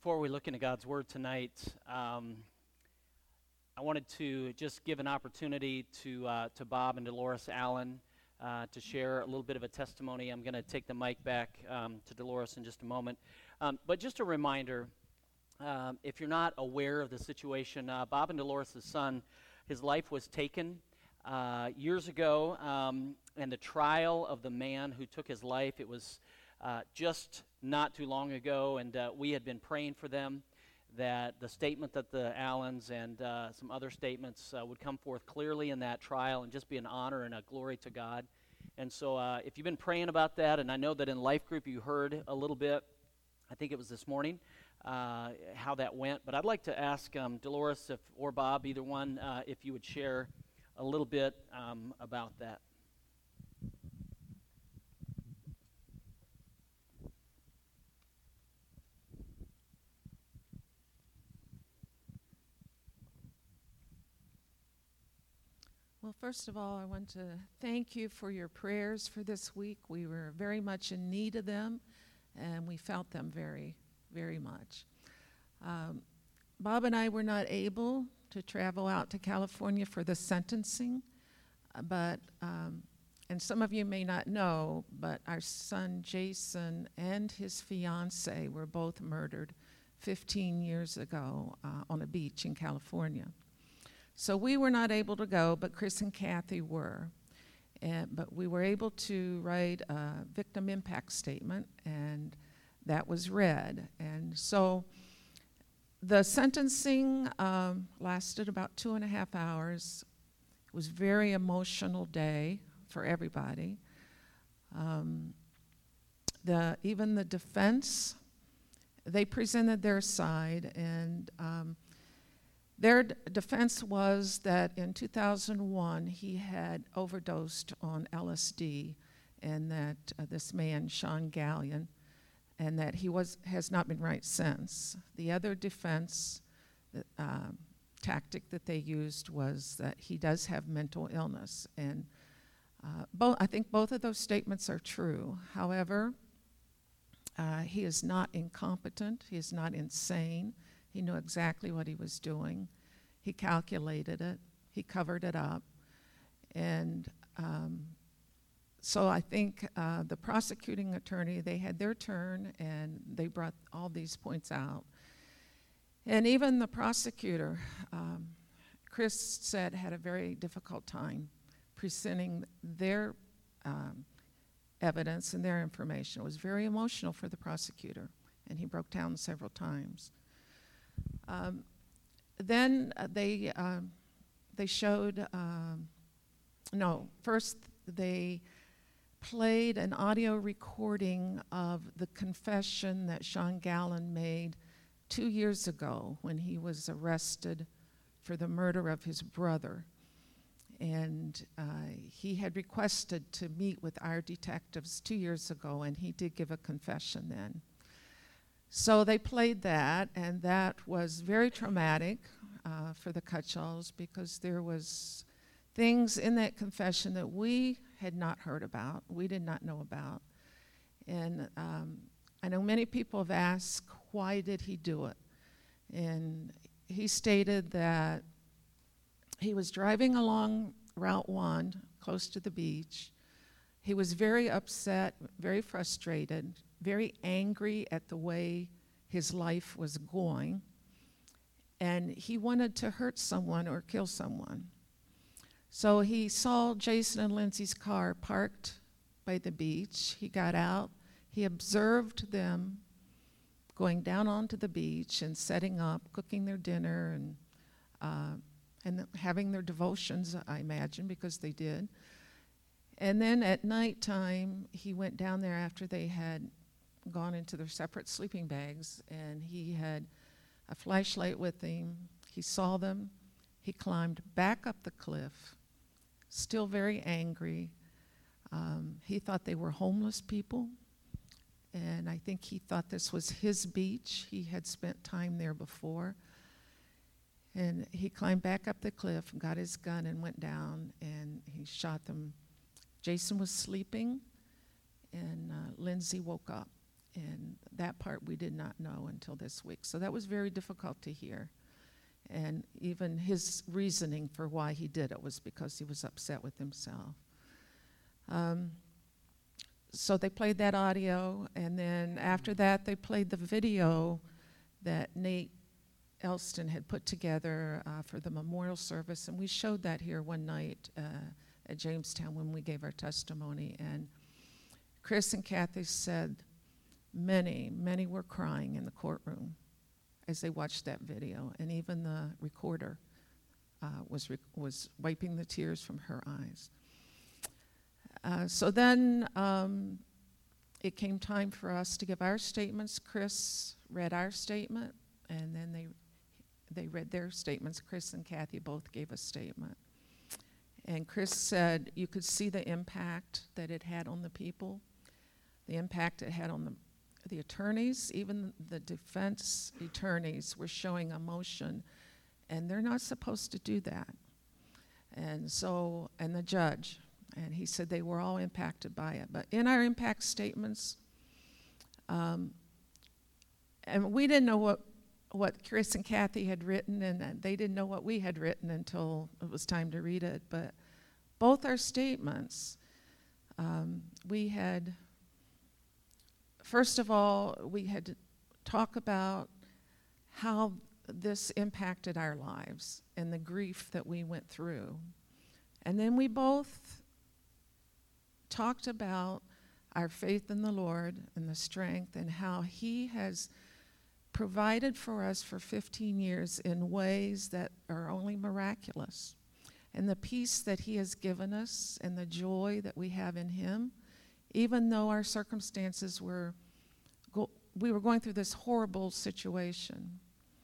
Before we look into God's Word tonight, I wanted to just give an opportunity to Bob and Dolores Allen to share a little bit of a testimony. I'm going to take the mic back to Dolores in just a moment. But just a reminder, if you're not aware of the situation, Bob and Dolores' son, his life was taken years ago, and the trial of the man who took his life, it was just not too long ago, and we had been praying for them that the statement that the Allens and some other statements would come forth clearly in that trial and just be an honor and a glory to God. And so if you've been praying about that, and I know that in Life Group you heard a little bit, I think it was this morning, how that went. But I'd like to ask Dolores or Bob, either one, if you would share a little bit about that. Well, first of all, I want to thank you for your prayers for this week. We were very much in need of them, and we felt them very, very much. Bob and I were not able to travel out to California for the sentencing, but, and some of you may not know, but our son Jason and his fiance were both murdered 15 years ago on a beach in California. So we were not able to go, but Chris and Kathy were. But we were able to write a victim impact statement, and that was read. And so the sentencing lasted about 2.5 hours. It was a very emotional day for everybody. Even the defense, they presented their side, and their defense was that in 2001 he had overdosed on LSD, and that this man, Sean Gallion, and that he has not been right since. The other defense tactic that they used was that he does have mental illness, and I think both of those statements are true. However, he is not incompetent. He is not insane. He knew exactly what he was doing. He calculated it. He covered it up. And so I think the prosecuting attorney, they had their turn, and they brought all these points out. And even the prosecutor, Chris said, had a very difficult time presenting their evidence and their information. It was very emotional for the prosecutor, and he broke down several times. Then they showed, first they played an audio recording of the confession that Sean Gallion made 2 years ago when he was arrested for the murder of his brother. And he had requested to meet with our detectives 2 years ago, and he did give a confession then. So they played that, and that was very traumatic for the Cutshalls, because there was things in that confession that we had not heard about, we did not know about. And I know many people have asked, why did he do it? And he stated that he was driving along Route 1, close to the beach. He was very upset, very frustrated, very angry at the way his life was going, and he wanted to hurt someone or kill someone. So he saw Jason and Lindsay's car parked by the beach. He got out. He observed them going down onto the beach and setting up, cooking their dinner, and having their devotions, I imagine, because they did. And then at nighttime, he went down there after they had gone into their separate sleeping bags, and he had a flashlight with him. He saw them. He climbed back up the cliff, still very angry. He thought they were homeless people, and I think he thought this was his beach. He had spent time there before. And he climbed back up the cliff, got his gun, and went down, and he shot them. Jason was sleeping, and Lindsay woke up. And that part we did not know until this week. So that was very difficult to hear. And even his reasoning for why he did it was because he was upset with himself. So they played that audio, and then after that they played the video that Nate Elston had put together for the memorial service, and we showed that here one night at Jamestown when we gave our testimony. And Chris and Kathy said many were crying in the courtroom as they watched that video, and even the recorder was wiping the tears from her eyes. So then it came time for us to give our statements. Chris read our statement, and then they read their statements. Chris and Kathy both gave a statement. And Chris said you could see the impact that it had on the people, the impact it had on the attorneys. Even the defense attorneys were showing emotion, and they're not supposed to do that. And the judge. And he said they were all impacted by it. But in our impact statements, and we didn't know what Chris and Kathy had written, and they didn't know what we had written until it was time to read it. But both our statements, we had, first of all, we had to talk about how this impacted our lives and the grief that we went through. And then we both talked about our faith in the Lord and the strength and how he has provided for us for 15 years in ways that are only miraculous. And the peace that he has given us and the joy that we have in him, even though our circumstances we were going through this horrible situation.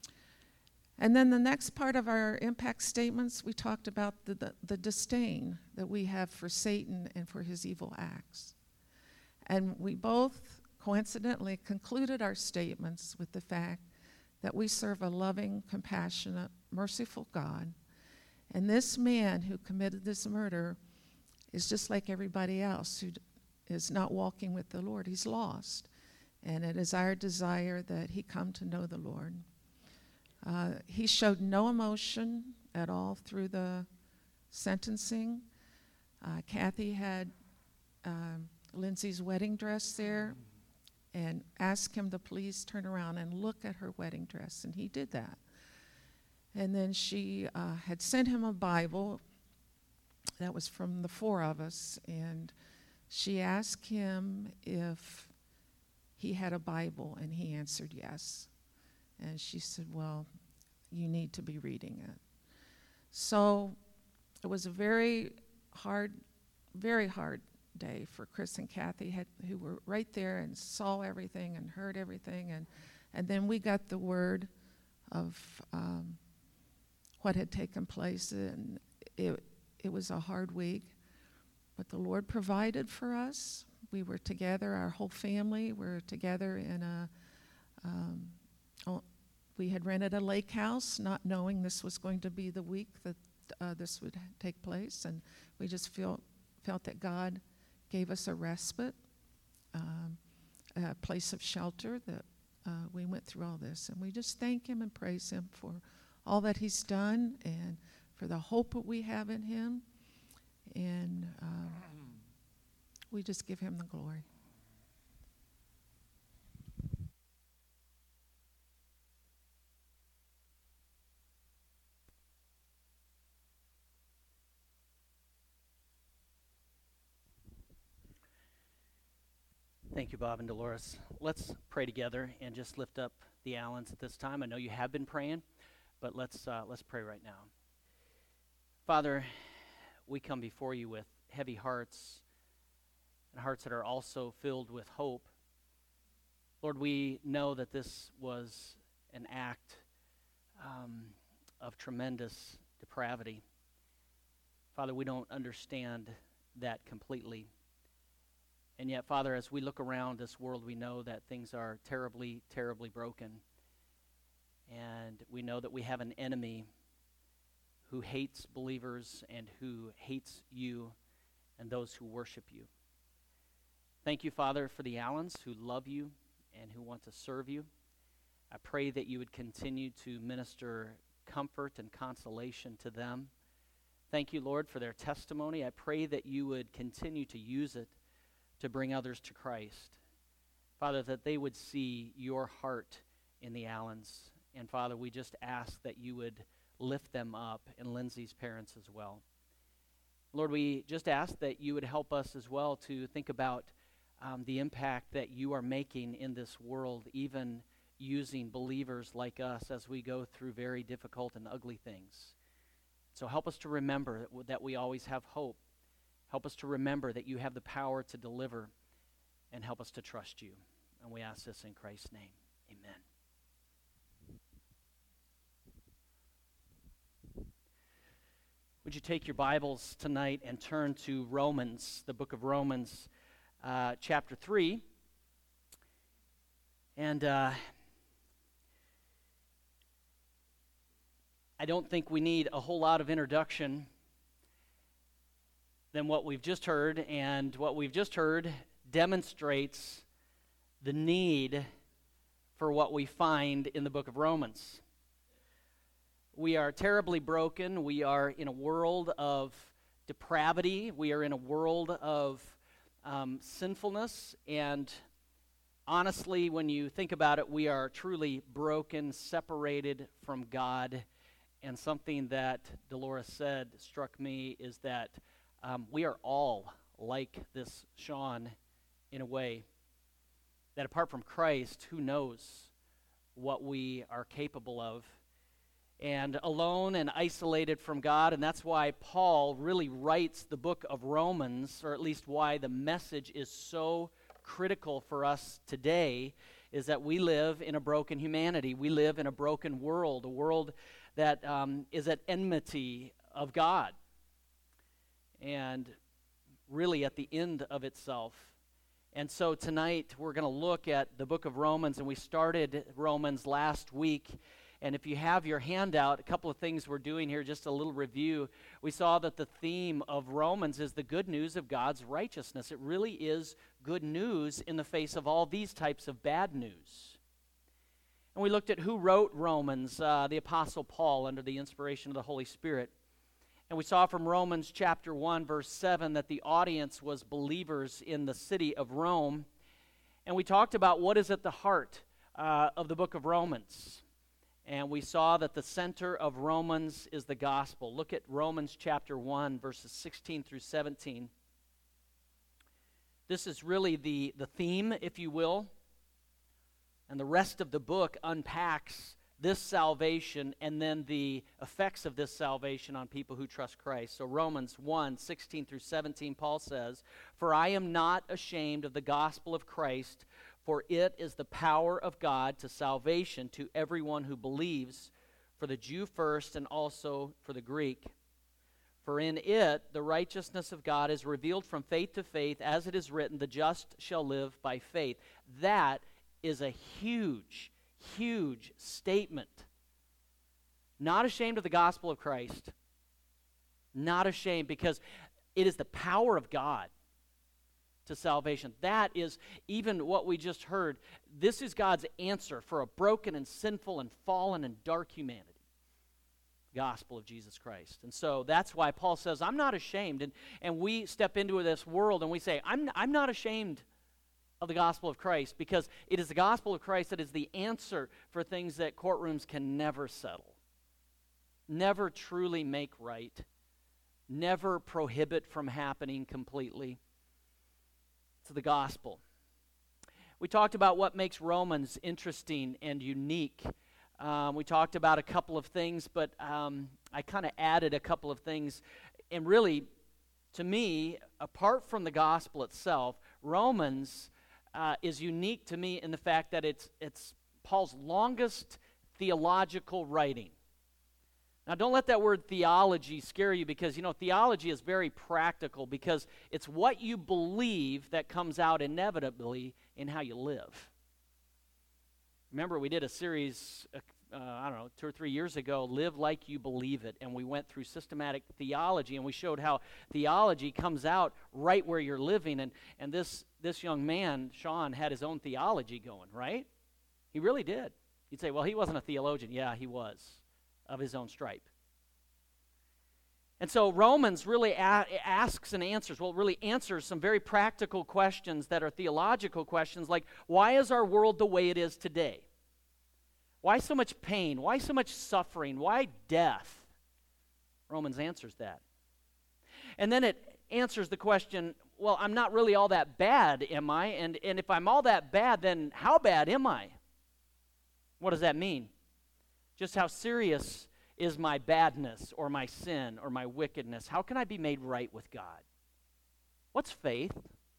And then the next part of our impact statements, we talked about the disdain that we have for Satan and for his evil acts. And we both coincidentally concluded our statements with the fact that we serve a loving, compassionate, merciful God. And this man who committed this murder is just like everybody else who is not walking with the Lord. He's lost. And it is our desire that he come to know the Lord. He showed no emotion at all through the sentencing. Kathy had Lindsay's wedding dress there and asked him to please turn around and look at her wedding dress, and he did that. And then she had sent him a Bible that was from the four of us, and she asked him if he had a Bible, and he answered yes. And she said, well, you need to be reading it. So it was a very hard day for Chris and Kathy, who were right there and saw everything and heard everything. And then we got the word of what had taken place. And it was a hard week. But the Lord provided for us. We were together, our whole family were together in we had rented a lake house, not knowing this was going to be the week that this would take place. And we just felt that God gave us a respite, a place of shelter that we went through all this. And we just thank him and praise him for all that he's done and for the hope that we have in him. And we just give him the glory. Thank you, Bob and Dolores. Let's pray together and just lift up the Allens at this time. I know you have been praying, but let's pray right now. Father, we come before you with heavy hearts and hearts that are also filled with hope. Lord, we know that this was an act of tremendous depravity. Father, we don't understand that completely. And yet, Father, as we look around this world, we know that things are terribly, terribly broken. And we know that we have an enemy who hates believers and who hates you and those who worship you. Thank you, Father, for the Allens who love you and who want to serve you. I pray that you would continue to minister comfort and consolation to them. Thank you, Lord, for their testimony. I pray that you would continue to use it to bring others to Christ. Father, that they would see your heart in the Allens. And Father, we just ask that you would lift them up, and Lindsay's parents as well. Lord, we just ask that you would help us as well to think about the impact that you are making in this world, even using believers like us as we go through very difficult and ugly things. So help us to remember that we always have hope. Help us to remember that you have the power to deliver, and help us to trust you. And we ask this in Christ's name. Amen. Would you take your Bibles tonight and turn to Romans, the book of Romans, chapter 3. And I don't think we need a whole lot of introduction than what we've just heard, and what we've just heard demonstrates the need for what we find in the book of Romans. We are terribly broken. We are in a world of depravity. We are in a world of sinfulness, and honestly, when you think about it, we are truly broken, separated from God. And something that Dolores said struck me is that we are all like this Sean in a way, that apart from Christ, who knows what we are capable of, and alone and isolated from God. And that's why Paul really writes the book of Romans, or at least why the message is so critical for us today, is that we live in a broken humanity. We live in a broken world, a world that is at enmity of God, and really at the end of itself. And so tonight we're going to look at the book of Romans, and we started Romans last week. And if you have your handout, a couple of things we're doing here, just a little review. We saw that the theme of Romans is the good news of God's righteousness. It really is good news in the face of all these types of bad news. And we looked at who wrote Romans, the Apostle Paul, under the inspiration of the Holy Spirit. And we saw from Romans chapter 1, verse 7, that the audience was believers in the city of Rome. And we talked about what is at the heart of the book of Romans. And we saw that the center of Romans is the gospel. Look at Romans chapter 1, verses 16 through 17. This is really the theme, if you will. And the rest of the book unpacks this salvation and then the effects of this salvation on people who trust Christ. So Romans 1, 16 through 17, Paul says, "For I am not ashamed of the gospel of Christ, for it is the power of God to salvation to everyone who believes, for the Jew first and also for the Greek. For in it the righteousness of God is revealed from faith to faith, as it is written, the just shall live by faith." That is a huge, huge statement. Not ashamed of the gospel of Christ. Not ashamed, because it is the power of God to salvation. That is even what we just heard. This is God's answer for a broken and sinful and fallen and dark humanity. Gospel of Jesus Christ. And so that's why Paul says, I'm not ashamed. And we step into this world and we say, I'm not ashamed of the gospel of Christ, because it is the gospel of Christ that is the answer for things that courtrooms can never settle, never truly make right, never prohibit from happening completely. To the gospel. We talked about what makes Romans interesting and unique. We talked about a couple of things, but I kind of added a couple of things. And really, to me, apart from the gospel itself, Romans is unique to me in the fact that it's Paul's longest theological writing. Now, don't let that word theology scare you, because, theology is very practical, because it's what you believe that comes out inevitably in how you live. Remember, we did a series, I don't know, 2 or 3 years ago, Live Like You Believe It, and we went through systematic theology, and we showed how theology comes out right where you're living, and this young man, Sean, had his own theology going, right? He really did. You'd say, well, he wasn't a theologian. Yeah, he was, of his own stripe. And so Romans really asks and answers, well, it really answers some very practical questions that are theological questions, like, why is our world the way it is today? Why so much pain? Why so much suffering? Why death? Romans answers that. And then it answers the question, well, I'm not really all that bad, am I? And if I'm all that bad, then how bad am I? What does that mean? Just how serious is my badness or my sin or my wickedness? How can I be made right with God? What's faith?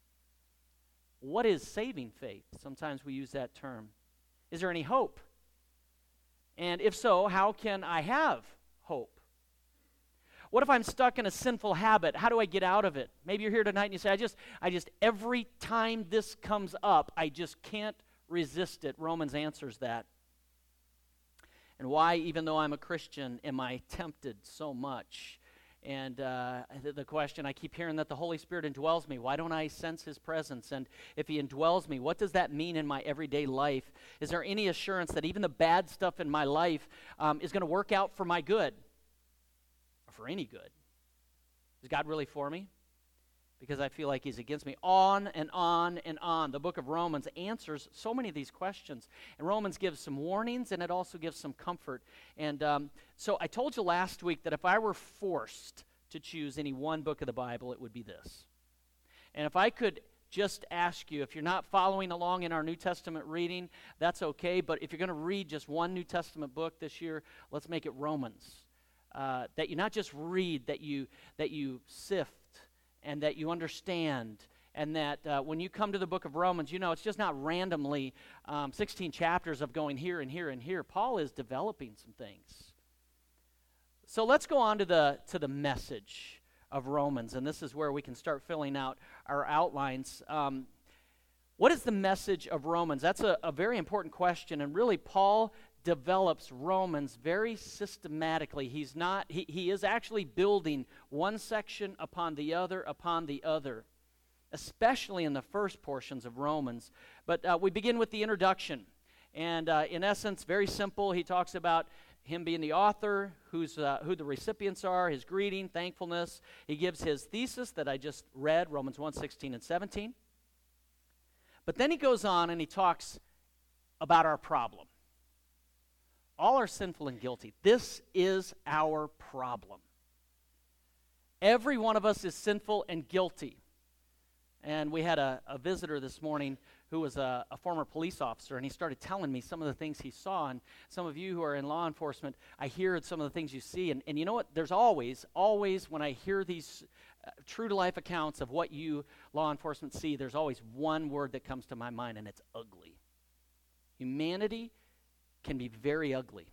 What is saving faith? Sometimes we use that term. Is there any hope? And if so, how can I have hope? What if I'm stuck in a sinful habit? How do I get out of it? Maybe you're here tonight and you say, I just every time this comes up, I just can't resist it. Romans answers that. And why, even though I'm a Christian, am I tempted so much? And the question, I keep hearing that the Holy Spirit indwells me. Why don't I sense His presence? And if He indwells me, what does that mean in my everyday life? Is there any assurance that even the bad stuff in my life is going to work out for my good? Or for any good? Is God really for me? Because I feel like He's against me. On and on and on. The book of Romans answers so many of these questions. And Romans gives some warnings, and it also gives some comfort. And so I told you last week that if I were forced to choose any one book of the Bible, it would be this. And if I could just ask you, if you're not following along in our New Testament reading, that's okay. But if you're going to read just one New Testament book this year, let's make it Romans. That you not just read, that you sift, and that you understand, and that when you come to the book of Romans, you know it's just not randomly 16 chapters of going here and here and here. Paul is developing some things. So let's go on to the message of Romans, and this is where we can start filling out our outlines. What is the message of Romans? That's a very important question, and really Paul develops Romans very systematically. He is actually building one section upon the other, especially in the first portions of Romans. But we begin with the introduction. And in essence, very simple. He talks about him being the author, who the recipients are, his greeting, thankfulness. He gives his thesis that I just read, Romans 1:16 and 17. But then he goes on and he talks about our problem. All are sinful and guilty. This is our problem. Every one of us is sinful and guilty. And we had a visitor this morning who was a former police officer, and he started telling me some of the things he saw. And some of you who are in law enforcement, I hear some of the things you see. And you know what? There's always when I hear these true-to-life accounts of what you law enforcement see, there's always one word that comes to my mind, and it's ugly. Humanity can be very ugly.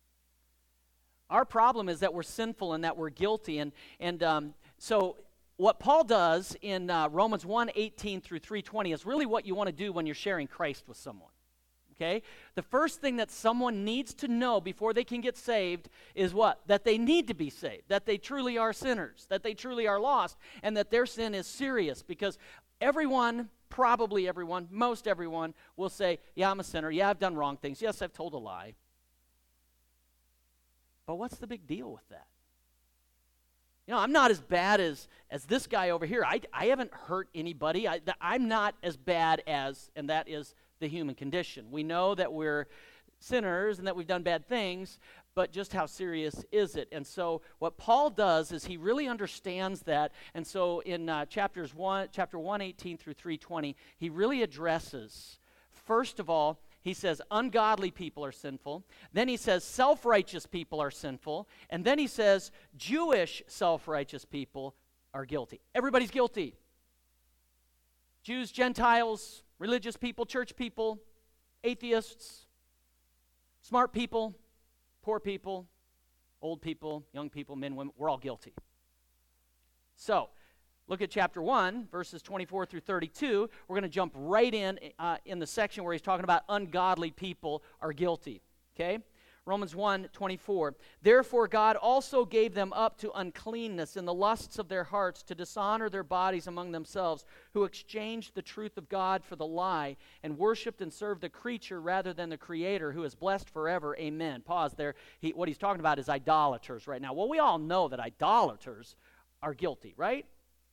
Our problem is that we're sinful and that we're guilty. And so what Paul does in Romans 1:18 through 3:20 is really what you want to do when you're sharing Christ with someone. Okay? The first thing that someone needs to know before they can get saved is what? That they need to be saved, that they truly are sinners, that they truly are lost, and that their sin is serious, because everyone, probably everyone, most everyone will say, yeah, I'm a sinner. Yeah, I've done wrong things. Yes, I've told a lie. But what's the big deal with that? You know, I'm not as bad as this guy over here. I haven't hurt anybody. I'm not as bad as, and that is the human condition. We know that we're sinners and that we've done bad things, but just how serious is it? And so what Paul does is he really understands that. And so in chapter 1:18 through 3:20, he really addresses, first of all, he says ungodly people are sinful. Then he says self-righteous people are sinful. And then he says Jewish self-righteous people are guilty. Everybody's guilty. Jews, Gentiles, religious people, church people, atheists, smart people, poor people, old people, young people, men, women, we're all guilty. So, Look at chapter 1, verses 24 through 32. We're going to jump right in the section where he's talking about ungodly people are guilty. Okay? Romans 1:24. Therefore God also gave them up to uncleanness in the lusts of their hearts to dishonor their bodies among themselves, who exchanged the truth of God for the lie and worshipped and served the creature rather than the Creator, who is blessed forever. Amen. Pause there. What he's talking about is idolaters right now. Well, we all know that idolaters are guilty, right?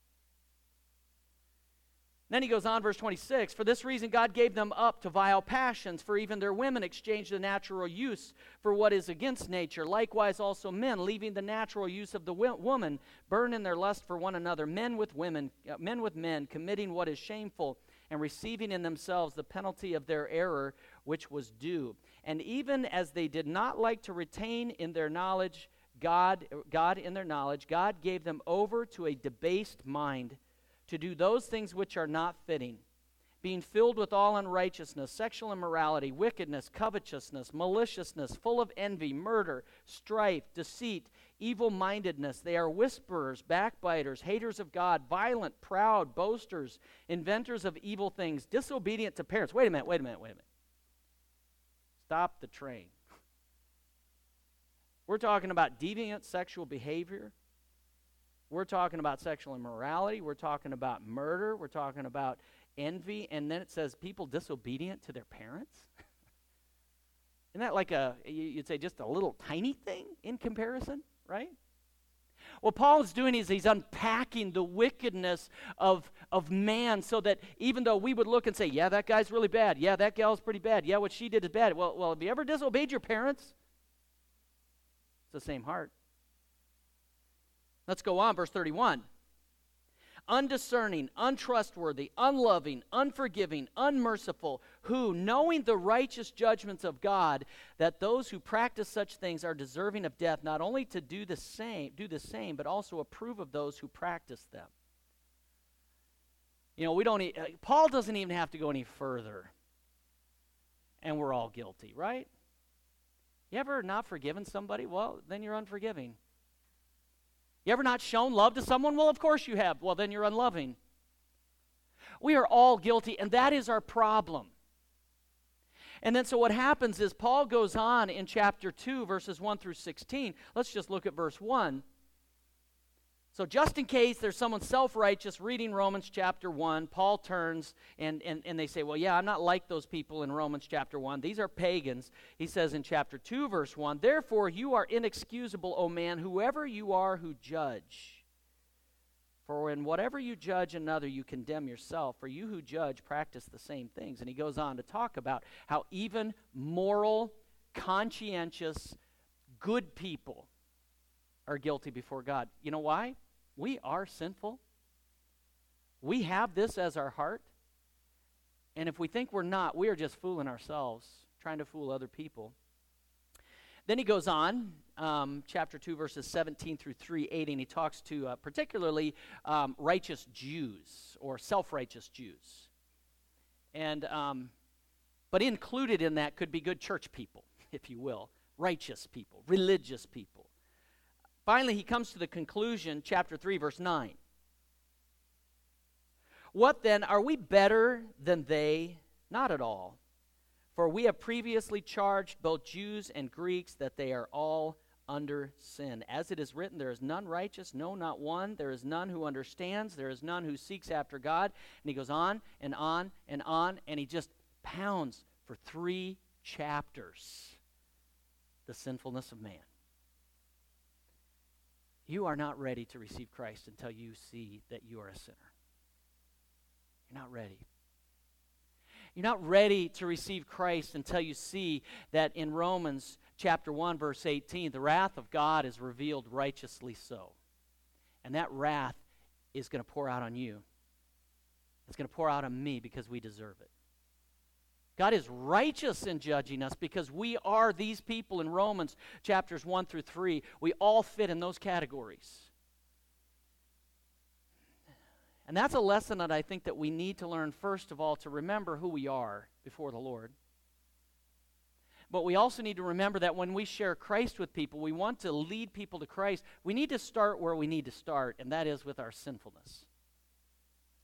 Then he goes on, verse 26, for this reason God gave them up to vile passions, for even their women exchanged the natural use for what is against nature. Likewise also men, leaving the natural use of the woman, burn in their lust for one another, men with men, committing what is shameful, and receiving in themselves the penalty of their error, which was due. And even as they did not like to retain in their knowledge God gave them over to a debased mind, to do those things which are not fitting, being filled with all unrighteousness, sexual immorality, wickedness, covetousness, maliciousness, full of envy, murder, strife, deceit, evil-mindedness. They are whisperers, backbiters, haters of God, violent, proud, boasters, inventors of evil things, disobedient to parents. Wait a minute. Stop the train. We're talking about deviant sexual behavior. We're talking about sexual immorality. We're talking about murder. We're talking about envy. And then it says people disobedient to their parents. Isn't that like you'd say just a little tiny thing in comparison, right? What Paul is doing is he's unpacking the wickedness of man so that even though we would look and say, yeah, that guy's really bad. Yeah, that gal's pretty bad. Yeah, what she did is bad. Well, have you ever disobeyed your parents? It's the same heart. Let's go on, verse 31. Undiscerning, untrustworthy, unloving, unforgiving, unmerciful, who, knowing the righteous judgments of God, that those who practice such things are deserving of death, not only to do the same, but also approve of those who practice them. You know, Paul doesn't even have to go any further, and we're all guilty, right? You ever not forgiven somebody? Well, then you're unforgiving. You ever not shown love to someone? Well, of course you have. Well, then you're unloving. We are all guilty, and that is our problem. And then so what happens is Paul goes on in chapter 2, verses 1 through 16. Let's just look at verse 1. So just in case there's someone self-righteous reading Romans chapter 1, Paul turns and they say, well, yeah, I'm not like those people in Romans chapter 1. These are pagans. He says in chapter 2, verse 1, therefore you are inexcusable, O man, whoever you are who judge. For in whatever you judge another, you condemn yourself. For you who judge practice the same things. And he goes on to talk about how even moral, conscientious, good people are guilty before God. You know why? We are sinful. We have this as our heart. And if we think we're not, we are just fooling ourselves, trying to fool other people. Then he goes on, chapter 2, verses 17 through 3:8, and he talks to particularly righteous Jews or self-righteous Jews. And but included in that could be good church people, if you will, righteous people, religious people. Finally, he comes to the conclusion, chapter 3, verse 9. What then? Are we better than they? Not at all. For we have previously charged both Jews and Greeks that they are all under sin. As it is written, there is none righteous, no, not one. There is none who understands. There is none who seeks after God. And he goes on and on and on, and he just pounds for 3 chapters the sinfulness of man. You are not ready to receive Christ until you see that you are a sinner. You're not ready. You're not ready to receive Christ until you see that in Romans chapter 1, verse 18, the wrath of God is revealed righteously so. And that wrath is going to pour out on you. It's going to pour out on me because we deserve it. God is righteous in judging us because we are these people in Romans chapters 1 through 3. We all fit in those categories. And that's a lesson that I think that we need to learn, first of all, to remember who we are before the Lord. But we also need to remember that when we share Christ with people, we want to lead people to Christ, we need to start where we need to start, and that is with our sinfulness.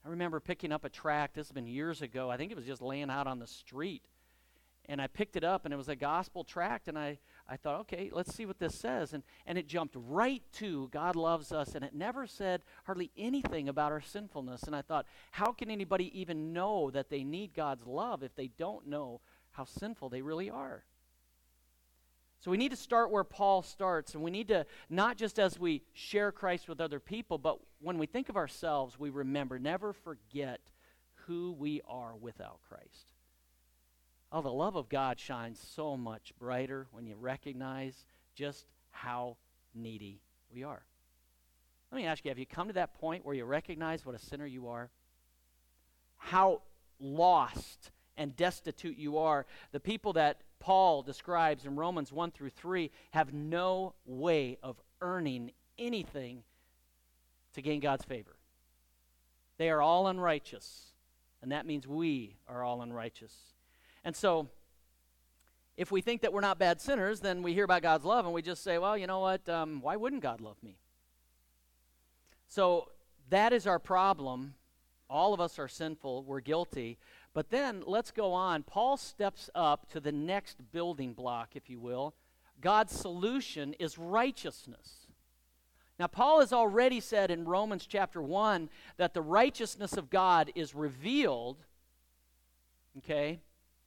I remember picking up a tract, this has been years ago, I think it was just laying out on the street. And I picked it up, and it was a gospel tract, and I thought, okay, let's see what this says. And it jumped right to God loves us, and it never said hardly anything about our sinfulness. And I thought, how can anybody even know that they need God's love if they don't know how sinful they really are? So we need to start where Paul starts, and we need to, not just as we share Christ with other people, but when we think of ourselves, we remember, never forget who we are without Christ. Oh, the love of God shines so much brighter when you recognize just how needy we are. Let me ask you, have you come to that point where you recognize what a sinner you are? How lost and destitute you are. The people that Paul describes in Romans 1 through 3 have no way of earning anything to gain God's favor. They are all unrighteous, and that means we are all unrighteous. And so, if we think that we're not bad sinners, then we hear about God's love and we just say, well, you know what, why wouldn't God love me? So, that is our problem. All of us are sinful, we're guilty. But then, let's go on. Paul steps up to the next building block, if you will. God's solution is righteousness. Now, Paul has already said in Romans chapter 1 that the righteousness of God is revealed, okay?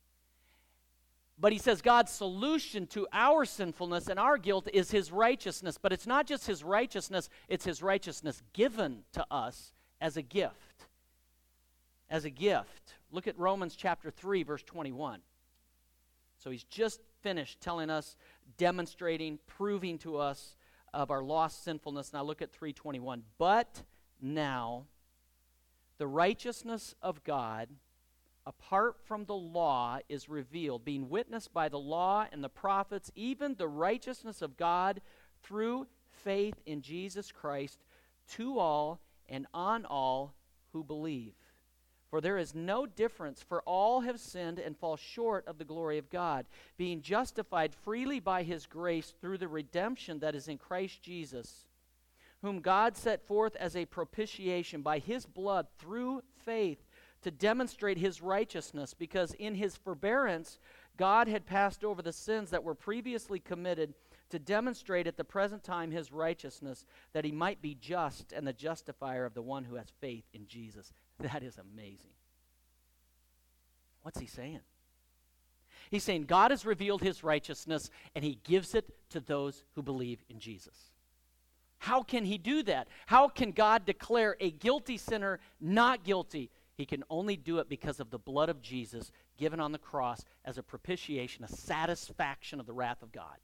But he says God's solution to our sinfulness and our guilt is his righteousness. But it's not just his righteousness, it's his righteousness given to us as a gift. As a gift. Look at Romans chapter 3, verse 21. So he's just finished telling us, demonstrating, proving to us of our lost sinfulness. Now look at 3:21. But now the righteousness of God apart from the law is revealed, being witnessed by the law and the prophets, even the righteousness of God through faith in Jesus Christ to all and on all who believe. For there is no difference, for all have sinned and fall short of the glory of God, being justified freely by his grace through the redemption that is in Christ Jesus, whom God set forth as a propitiation by his blood through faith, to demonstrate his righteousness, because in his forbearance God had passed over the sins that were previously committed, to demonstrate at the present time his righteousness, that he might be just and the justifier of the one who has faith in Jesus. That is amazing. What's he saying? He's saying God has revealed his righteousness, and he gives it to those who believe in Jesus. How can he do that? How can God declare a guilty sinner not guilty? He can only do it because of the blood of Jesus given on the cross as a propitiation, a satisfaction of the wrath of God.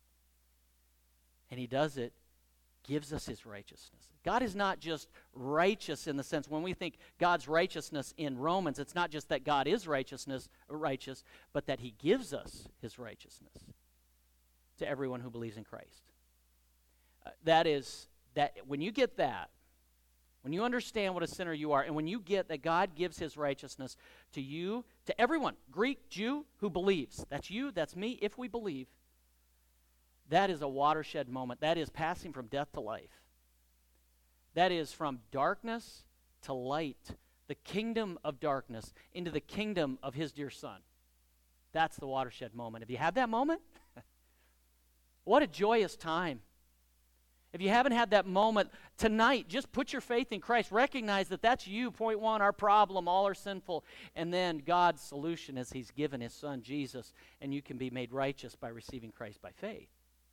And he does it, gives us his righteousness. God is not just righteous in the sense, when we think God's righteousness in Romans, it's not just that God is righteous, but that he gives us his righteousness to everyone who believes in Christ. That when you get that, when you understand what a sinner you are, and when you get that God gives his righteousness to you, to everyone, Greek, Jew, who believes, that's you, that's me, if we believe, that is a watershed moment. That is passing from death to life. That is from darkness to light, the kingdom of darkness into the kingdom of his dear Son. That's the watershed moment. Have you had that moment? What a joyous time. If you haven't had that moment tonight, just put your faith in Christ. Recognize that that's you, point one, our problem, all are sinful. And then God's solution is he's given his Son, Jesus, and you can be made righteous by receiving Christ by faith.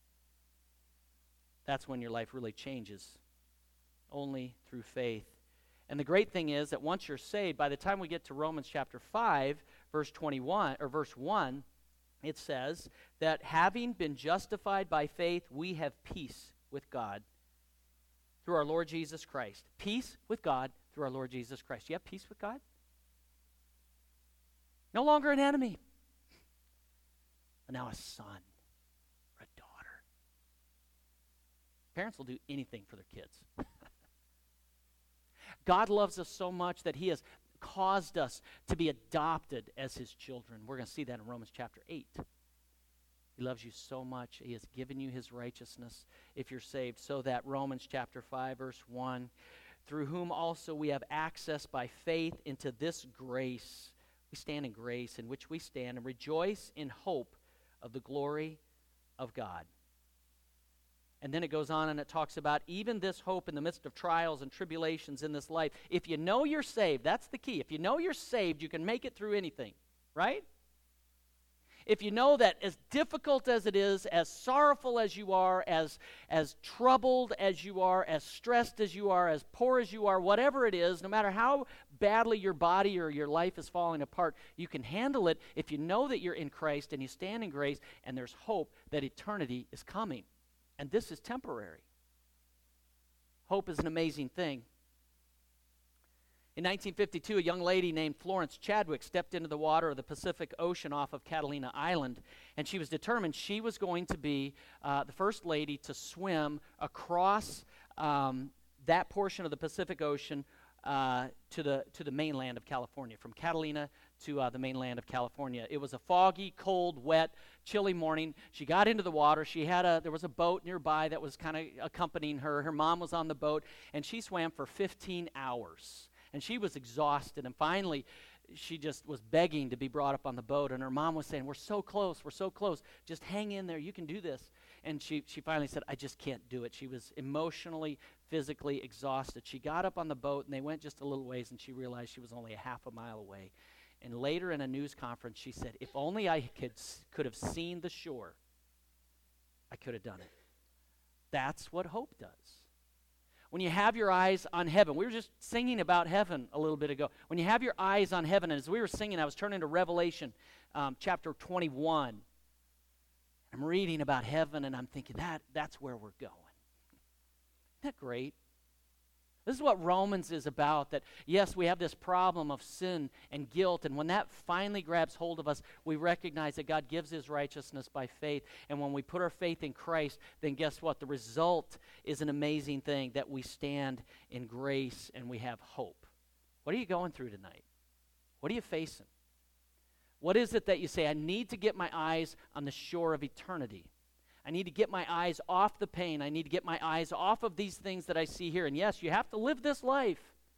That's when your life really changes, only through faith. And the great thing is that once you're saved, by the time we get to Romans chapter 5, verse 21, or verse 1, it says that having been justified by faith, we have peace with God through our Lord Jesus Christ. Peace with God through our Lord Jesus Christ. Do you have peace with God? No longer an enemy, but now a son or a daughter. Parents will do anything for their kids. God loves us so much that he has caused us to be adopted as his children. We're going to see that in Romans chapter 8. He loves you so much. He has given you his righteousness if you're saved. So that Romans chapter 5, verse 1, through whom also we have access by faith into this grace. We stand in grace in which we stand and rejoice in hope of the glory of God. And then it goes on and it talks about even this hope in the midst of trials and tribulations in this life. If you know you're saved, that's the key. If you know you're saved, you can make it through anything, right? If you know that as difficult as it is, as sorrowful as you are, as troubled as you are, as stressed as you are, as poor as you are, whatever it is, no matter how badly your body or your life is falling apart, you can handle it if you know that you're in Christ and you stand in grace and there's hope that eternity is coming. And this is temporary. Hope is an amazing thing. In 1952, a young lady named Florence Chadwick stepped into the water of the Pacific Ocean off of Catalina Island, and she was determined she was going to be the first lady to swim across that portion of the Pacific Ocean to the mainland of California, from Catalina to the mainland of California. It was a foggy, cold, wet, chilly morning. She got into the water. There was a boat nearby that was kind of accompanying her. Her mom was on the boat, and she swam for 15 hours. And she was exhausted, and finally she just was begging to be brought up on the boat, and her mom was saying, we're so close, just hang in there, you can do this. And she finally said, I just can't do it. She was emotionally, physically exhausted. She got up on the boat, and they went just a little ways, and she realized she was only a half a mile away. And later in a news conference, she said, if only I could have seen the shore, I could have done it. That's what hope does. When you have your eyes on heaven, we were just singing about heaven a little bit ago. When you have your eyes on heaven, and as we were singing, I was turning to Revelation chapter 21. I'm reading about heaven, and I'm thinking, that's where we're going. Isn't that great? This is what Romans is about, that yes, we have this problem of sin and guilt, and when that finally grabs hold of us, we recognize that God gives his righteousness by faith, and when we put our faith in Christ, then guess what? The result is an amazing thing, that we stand in grace and we have hope. What are you going through tonight? What are you facing? What is it that you say, I need to get my eyes on the shore of eternity? I need to get my eyes off the pain. I need to get my eyes off of these things that I see here. And yes, you have to live this life.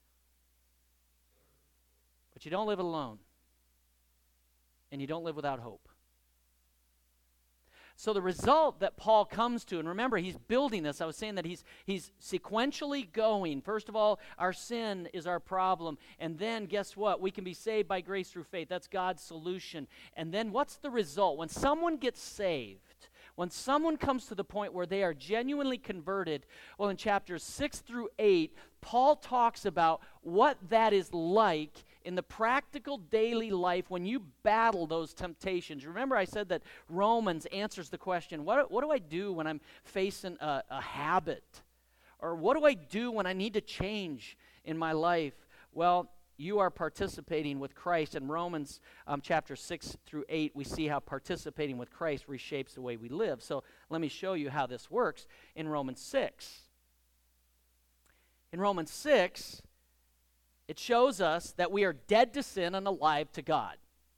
But you don't live it alone. And you don't live without hope. So the result that Paul comes to, and remember, he's building this. I was saying that he's sequentially going. First of all, our sin is our problem. And then, guess what? We can be saved by grace through faith. That's God's solution. And then what's the result? When someone gets saved, when someone comes to the point where they are genuinely converted, well, in chapters 6 through 8, Paul talks about what that is like in the practical daily life when you battle those temptations. Remember, I said that Romans answers the question, what do I do when I'm facing a habit? Or what do I do when I need to change in my life? Well, you are participating with Christ. In Romans chapter 6 through 8, we see how participating with Christ reshapes the way we live. So let me show you how this works in Romans 6. In Romans 6, it shows us that we are dead to sin and alive to God.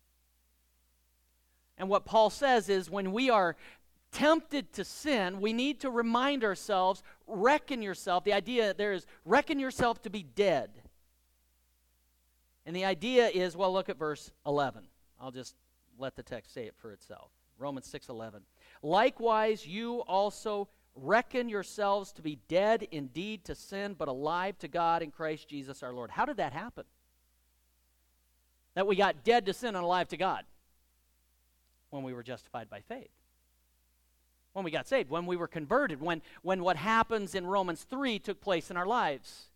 And what Paul says is when we are tempted to sin, we need to remind ourselves, reckon yourself. The idea there is reckon yourself to be dead. And the idea is, well, look at verse 11. I'll just let the text say it for itself. Romans 6:11. Likewise, you also reckon yourselves to be dead indeed to sin, but alive to God in Christ Jesus our Lord. How did that happen? That we got dead to sin and alive to God? When we were justified by faith. When we got saved. When we were converted. When what happens in Romans 3 took place in our lives.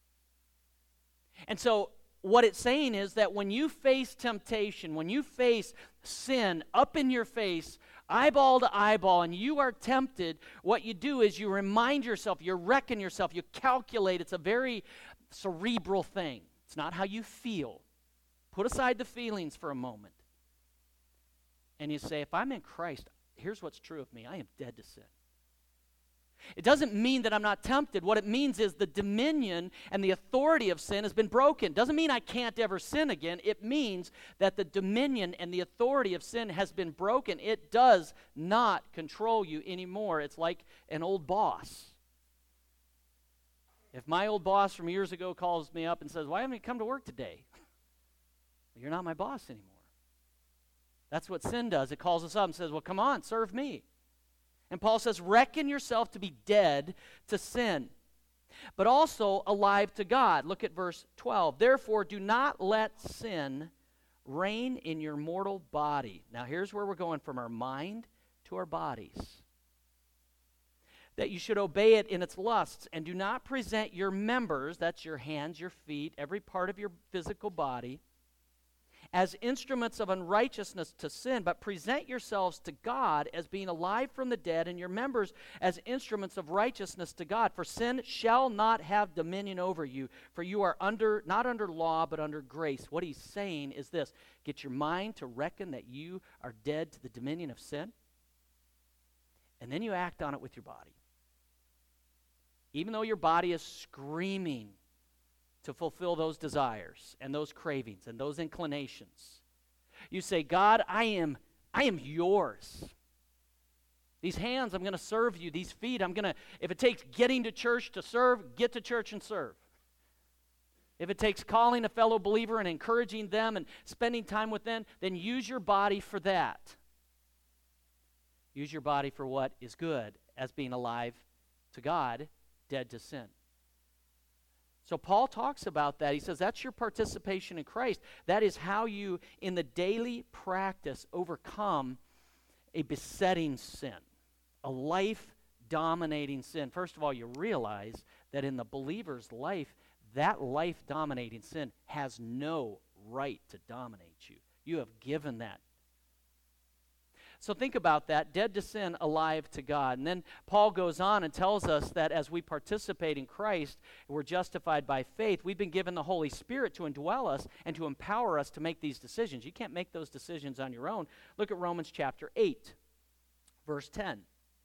And so, what it's saying is that when you face temptation, when you face sin up in your face, eyeball to eyeball, and you are tempted, what you do is you remind yourself, you reckon yourself, you calculate. It's a very cerebral thing. It's not how you feel. Put aside the feelings for a moment. And you say, if I'm in Christ, here's what's true of me. I am dead to sin. It doesn't mean that I'm not tempted. What it means is the dominion and the authority of sin has been broken. Doesn't mean I can't ever sin again. It means that the dominion and the authority of sin has been broken. It does not control you anymore. It's like an old boss. If my old boss from years ago calls me up and says, why haven't you come to work today? You're not my boss anymore. That's what sin does. It calls us up and says, well, come on, serve me. And Paul says, reckon yourself to be dead to sin, but also alive to God. Look at verse 12. Therefore, do not let sin reign in your mortal body. Now, here's where we're going from our mind to our bodies. That you should obey it in its lusts, and do not present your members, that's your hands, your feet, every part of your physical body, as instruments of unrighteousness to sin, but present yourselves to God as being alive from the dead, and your members as instruments of righteousness to God. For sin shall not have dominion over you, for you are not under law, but under grace. What he's saying is this: get your mind to reckon that you are dead to the dominion of sin, and then you act on it with your body. Even though your body is screaming to fulfill those desires and those cravings and those inclinations, you say, God, I am yours. These hands, I'm going to serve you. These feet, if it takes getting to church to serve, get to church and serve. If it takes calling a fellow believer and encouraging them and spending time with them, then use your body for that. Use your body for what is good, as being alive to God, dead to sin. So Paul talks about that. He says that's your participation in Christ. That is how you, in the daily practice, overcome a besetting sin, a life-dominating sin. First of all, you realize that in the believer's life, that life-dominating sin has no right to dominate you. You have given that. So think about that, dead to sin, alive to God. And then Paul goes on and tells us that as we participate in Christ, we're justified by faith, we've been given the Holy Spirit to indwell us and to empower us to make these decisions. You can't make those decisions on your own. Look at Romans chapter 8, verse 10.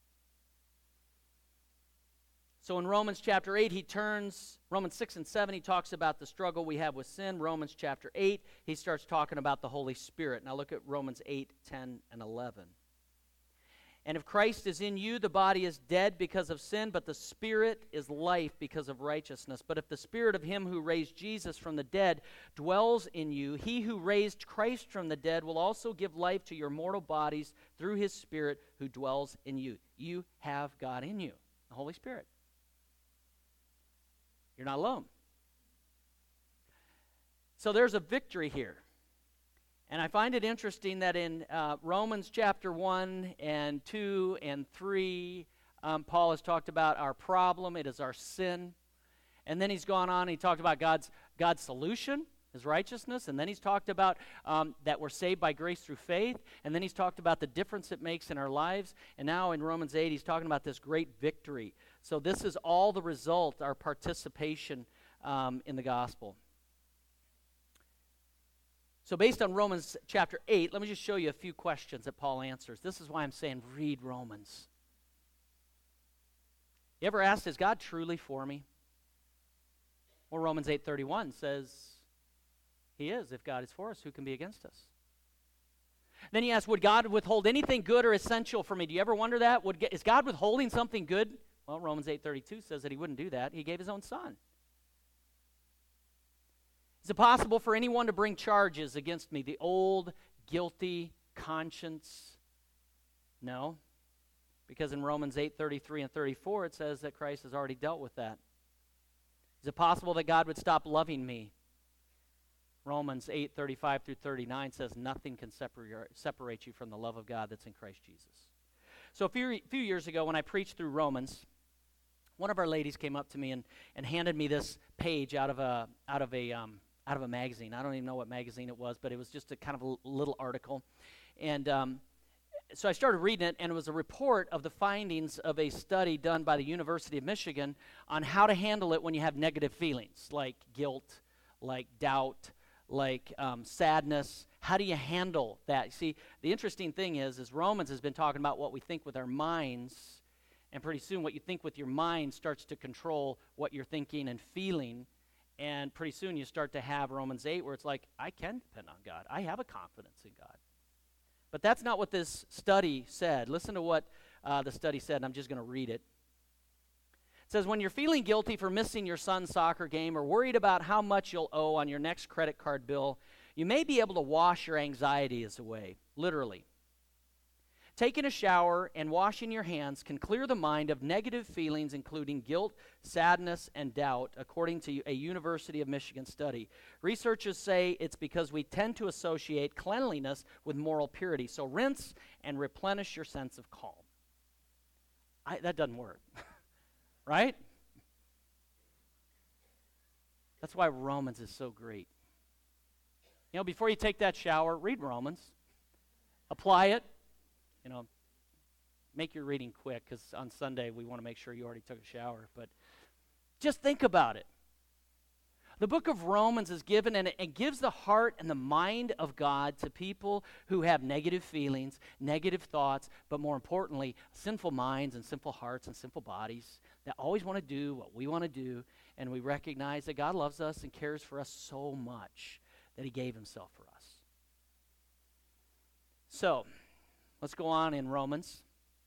So in Romans chapter 8, Romans 6 and 7, he talks about the struggle we have with sin. Romans chapter 8, he starts talking about the Holy Spirit. Now look at Romans 8, 10, and 11. And if Christ is in you, the body is dead because of sin, but the Spirit is life because of righteousness. But if the Spirit of him who raised Jesus from the dead dwells in you, he who raised Christ from the dead will also give life to your mortal bodies through his Spirit who dwells in you. You have God in you, the Holy Spirit. You're not alone. So there's a victory here. And I find it interesting that in Romans chapter 1 and 2 and 3, Paul has talked about our problem. It is our sin. And then he's gone on and he talked about God's solution, his righteousness. And then he's talked about that we're saved by grace through faith. And then he's talked about the difference it makes in our lives. And now in Romans 8, he's talking about this great victory. So this is all the result, our participation in the gospel. So based on Romans chapter 8, let me just show you a few questions that Paul answers. This is why I'm saying read Romans. You ever asked, is God truly for me? Well, Romans 8:31 says he is. If God is for us, who can be against us? Then he asks, would God withhold anything good or essential for me? Do you ever wonder that? Is God withholding something good? Well, Romans 8:32 says that he wouldn't do that. He gave his own son. Is it possible for anyone to bring charges against me? The old, guilty conscience? No. Because in Romans 8:33 and 34, it says that Christ has already dealt with that. Is it possible that God would stop loving me? Romans 8:35 through 39 says nothing can separate you from the love of God that's in Christ Jesus. So a few years ago when I preached through Romans, one of our ladies came up to me and handed me this page out of a magazine. I don't even know what magazine it was, but it was just a kind of a little article. And so I started reading it, and it was a report of the findings of a study done by the University of Michigan on how to handle it when you have negative feelings, like guilt, like doubt, like sadness. How do you handle that? See, the interesting thing is Romans has been talking about what we think with our minds, and pretty soon what you think with your mind starts to control what you're thinking and feeling. And pretty soon you start to have Romans 8 where it's like, I can depend on God. I have a confidence in God. But that's not what this study said. Listen to what the study said, and I'm just going to read it. It says, when you're feeling guilty for missing your son's soccer game or worried about how much you'll owe on your next credit card bill, you may be able to wash your anxieties away, literally. Taking a shower and washing your hands can clear the mind of negative feelings, including guilt, sadness, and doubt, according to a University of Michigan study. Researchers say it's because we tend to associate cleanliness with moral purity. So rinse and replenish your sense of calm. That doesn't work, right? That's why Romans is so great. You know, before you take that shower, read Romans. Apply it. You know, make your reading quick, because on Sunday we want to make sure you already took a shower. But just think about it. The book of Romans is given, and it gives the heart and the mind of God to people who have negative feelings, negative thoughts, but more importantly, sinful minds and sinful hearts and sinful bodies that always want to do what we want to do, and we recognize that God loves us and cares for us so much that he gave himself for us. So, let's go on in Romans.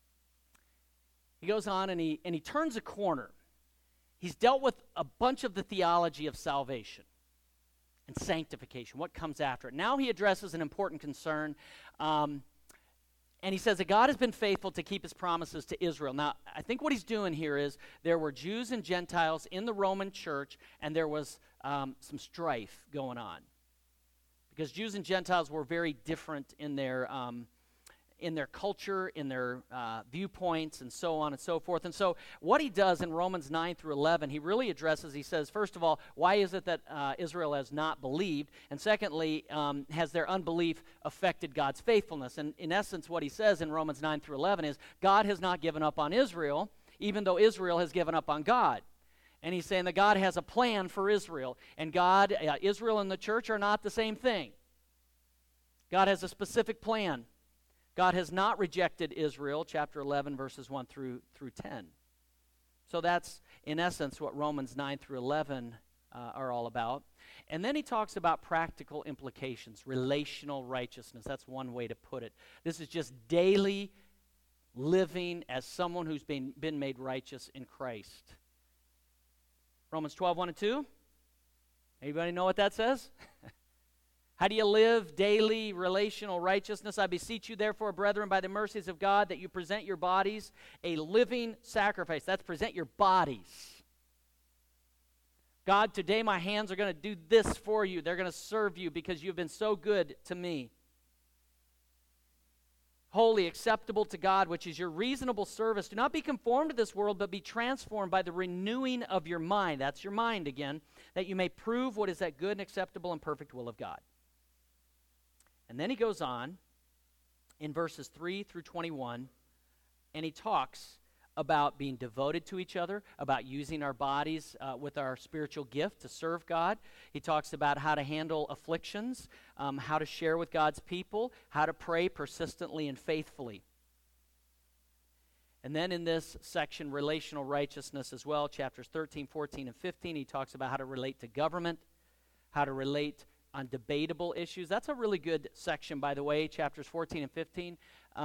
He goes on and he turns a corner. He's dealt with a bunch of the theology of salvation and sanctification, what comes after it. Now he addresses an important concern, and he says that God has been faithful to keep his promises to Israel. Now, I think what he's doing here is there were Jews and Gentiles in the Roman church, and there was some strife going on. Because Jews and Gentiles were very different in their culture, in their viewpoints, and so on and so forth. And so what he does in Romans 9 through 11, he really addresses, he says, first of all, why is it that Israel has not believed? And secondly, has their unbelief affected God's faithfulness? And in essence, what he says in Romans 9 through 11 is, God has not given up on Israel, even though Israel has given up on God. And he's saying that God has a plan for Israel. And God, Israel and the church are not the same thing. God has a specific plan. God has not rejected Israel, chapter 11, verses 1 through 10. So that's, in essence, what Romans 9 through 11 are all about. And then he talks about practical implications, relational righteousness. That's one way to put it. This is just daily living as someone who's been made righteous in Christ. Romans 12, 1 and 2. Anybody know what that says? How do you live daily relational righteousness? I beseech you, therefore, brethren, by the mercies of God, that you present your bodies a living sacrifice. That's present your bodies. God, today my hands are going to do this for you. They're going to serve you because you've been so good to me. Holy, acceptable to God, which is your reasonable service. Do not be conformed to this world, but be transformed by the renewing of your mind. That's your mind again, that you may prove what is that good and acceptable and perfect will of God. And then he goes on in verses 3 through 21, and he talks about being devoted to each other, about using our bodies with our spiritual gift to serve God. He talks about how to handle afflictions, how to share with God's people, how to pray persistently and faithfully. And then in this section, relational righteousness as well, chapters 13, 14, and 15, he talks about how to relate to government, how to relate on debatable issues. That's a really good section, by the way, chapters 14 and 15.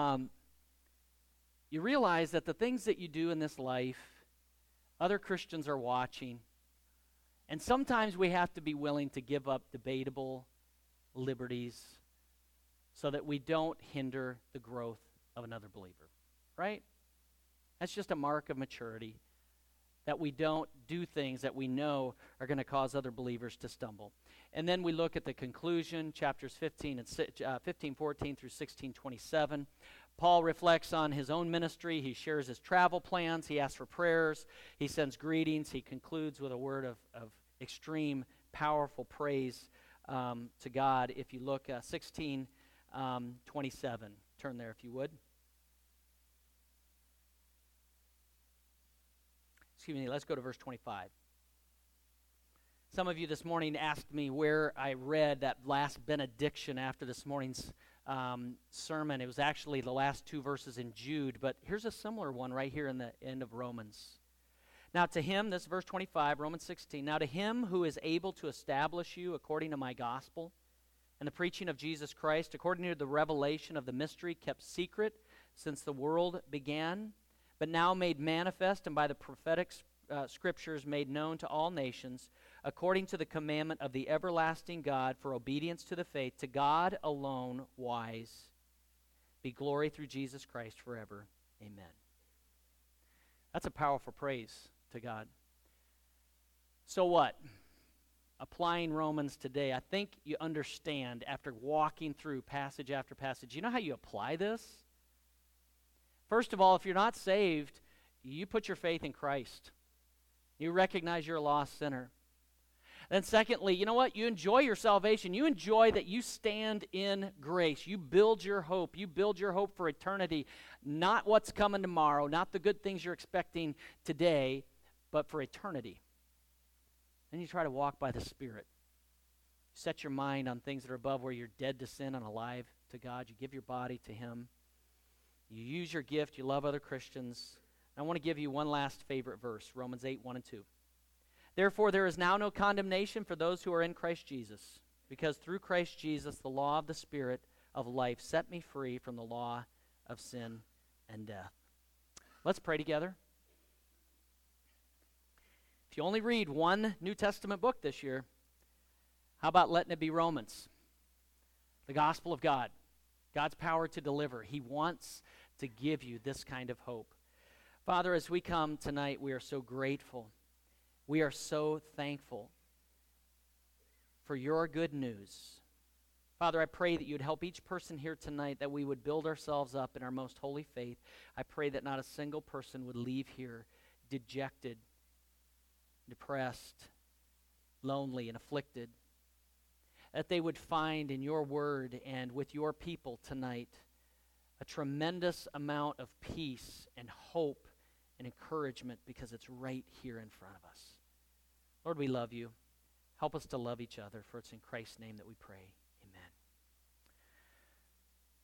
You realize that the things that you do in this life, other Christians are watching, and sometimes we have to be willing to give up debatable liberties so that we don't hinder the growth of another believer, right? That's just a mark of maturity, that we don't do things that we know are going to cause other believers to stumble. And then we look at the conclusion, chapters 15, 14 through 16, 27. Paul reflects on his own ministry. He shares his travel plans. He asks for prayers. He sends greetings. He concludes with a word of extreme, powerful praise to God. If you look, 16, 27. Turn there if you would. Excuse me, let's go to verse 25. Some of you this morning asked me where I read that last benediction after this morning's sermon. It was actually the last two verses in Jude, but here's a similar one right here in the end of Romans. Now to him, this is verse 25, Romans 16, now to him who is able to establish you according to my gospel and the preaching of Jesus Christ, according to the revelation of the mystery kept secret since the world began, but now made manifest and by the prophetic Scriptures made known to all nations, according to the commandment of the everlasting God, for obedience to the faith, to God alone wise, be glory through Jesus Christ forever. Amen. That's a powerful praise to God. So what? Applying Romans today, I think you understand after walking through passage after passage. You know how you apply this? First of all, if you're not saved, you put your faith in Christ. You recognize you're a lost sinner. Then secondly, you know what? You enjoy your salvation. You enjoy that you stand in grace. You build your hope. You build your hope for eternity. Not what's coming tomorrow, not the good things you're expecting today, but for eternity. Then you try to walk by the Spirit. Set your mind on things that are above, where you're dead to sin and alive to God. You give your body to Him. You use your gift. You love other Christians. I want to give you one last favorite verse, Romans 8, 1 and 2. Therefore, there is now no condemnation for those who are in Christ Jesus, because through Christ Jesus, the law of the Spirit of life set me free from the law of sin and death. Let's pray together. If you only read one New Testament book this year, how about letting it be Romans? The gospel of God, God's power to deliver. He wants to give you this kind of hope. Father, as we come tonight, we are so grateful. We are so thankful for your good news. Father, I pray that you'd help each person here tonight, that we would build ourselves up in our most holy faith. I pray that not a single person would leave here dejected, depressed, lonely, and afflicted. That they would find in your word and with your people tonight a tremendous amount of peace and hope and encouragement, because it's right here in front of us. Lord, we love you. Help us to love each other, for it's in Christ's name that we pray.